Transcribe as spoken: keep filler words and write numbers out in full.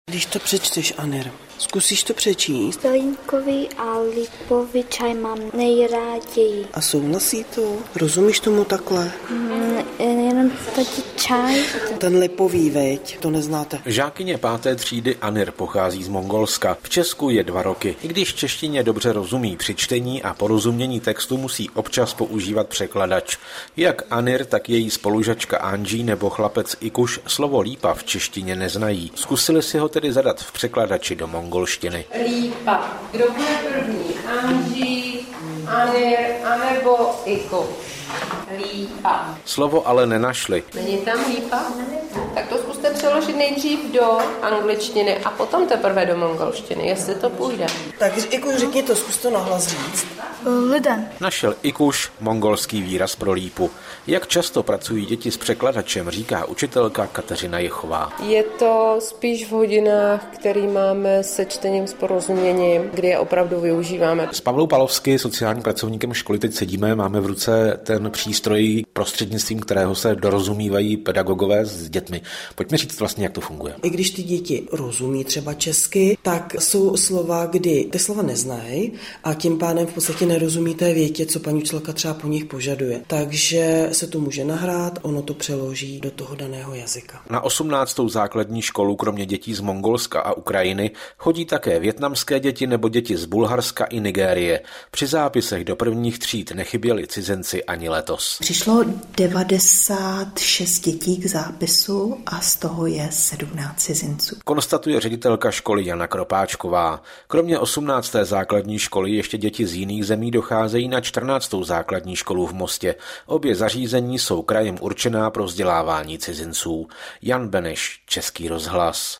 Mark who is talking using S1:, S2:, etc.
S1: Když to přečteš, Anir, zkusíš to přečíst?
S2: Zelínkový a lipový čaj mám nejráději.
S1: A souhlasí to? Rozumíš tomu takhle?
S2: Mm, jenom taky čaj.
S1: Ten lipový, veď, to neznáte.
S3: Žákyně páté třídy Anir pochází z Mongolska. V Česku je dva roky. I když češtině dobře rozumí, při čtení a porozumění textu musí občas používat překladač. Jak Anir, tak její spolužačka Anží nebo chlapec Ikuš slovo lípa v češtině neznají. Zkusili si ho tedy zadat v překladači do mongolštiny.
S4: Lípa. Kdo bude první? Anží, Anir, anebo Ikuš? Lípa.
S3: Slovo ale nenašli.
S4: Není tam lípa? Tak to zkuste přeložit nejdřív do angličtiny a potom teprve do mongolštiny, jestli to půjde.
S1: Tak Ikuš, řekni to, zkus to nahlas říct.
S2: Liden.
S3: Našel Ikuš mongolský výraz pro lípu. Jak často pracují děti s překladačem, říká učitelka Kateřina Jechová.
S4: Je to spíš v hodinách, který máme se čtením s porozuměním, kdy je opravdu využíváme.
S3: S Pavlou Palovsky, sociálním pracovníkem školy, teď sedíme, máme v ruce ten přístroj, prostřednictvím kterého se dorozumívají pedagogové s dětmi. Pojďme říct vlastně, jak to funguje.
S1: I když ty děti rozumí třeba česky, tak jsou slova, kdy ty slova neznají a tím pádem v podstatě nerozumí té větě, co paní učitelka třeba po nich požaduje. Takže se to může nahrát, ono to přeloží do toho daného jazyka.
S3: Na osmnáctou základní školu kromě dětí z Mongolska a Ukrajiny chodí také vietnamské děti nebo děti z Bulharska i Nigérie. Při zápisech do prvních tříd nechyběli cizinci ani letos.
S5: Přišlo devadesát šest dětí k zápisu a z toho je sedmnáct cizinců.
S3: Konstatuje ředitelka školy Jana Kropáčková. Kromě osmnácté základní školy ještě děti z jiných zemí docházejí na čtrnáctou základní školu v Mostě. Obě zařízení jsou krajem určená pro vzdělávání cizinců. Jan Beneš, Český rozhlas.